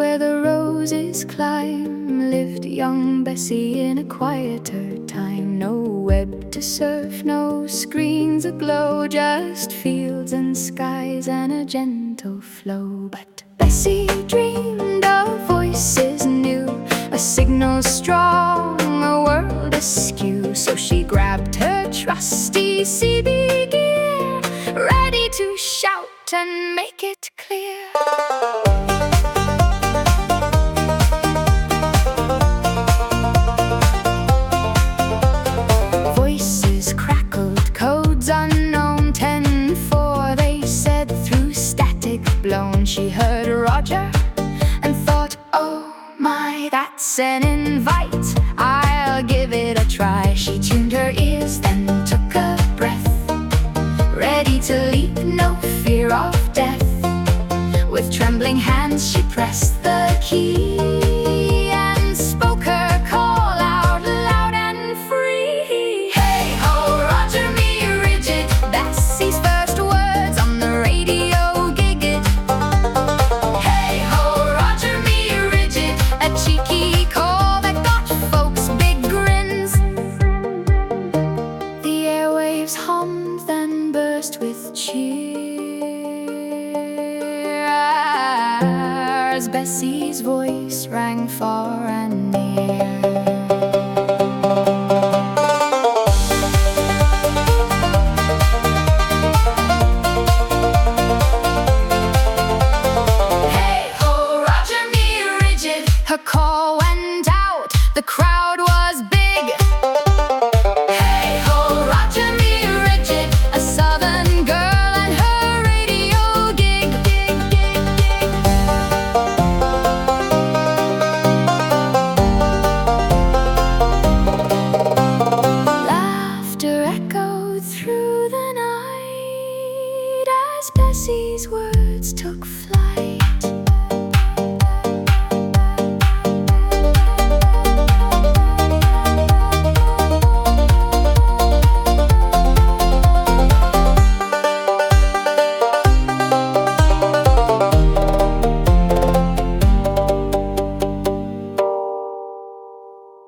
where the roses climb lived young Bessie in a quieter time. No web to surf, no screens aglow, just fields and skies and a gentle flow. But Bessie dreamed of voices new, a signal strong, a world askew. So she grabbed her trusty CB gear, ready to shout and make it clear. Voices crackled, codes unknown, 10-4 they said through static blown. She heard Roger and thought, oh my, that's an invite, I'll give it a try. She tuned her ears, then took a breath, ready to leap, no fear of death. With trembling hands she pressed the key and spoke her call out loud and free. Hey ho, Roger me rigid, Bessie's first words on the radio gig it. Hey ho, Roger me rigid, a cheeky call that got folks big grins. The airwaves hummed, then burst with cheer as Bessie's voice rang far and near. Hey ho, Roger me rigid, her call went out, the crowd was big. Hey ho, Roger me rigid, a southern girl and her radio gig. Laughter echoed through the night as Bessie's words took flight.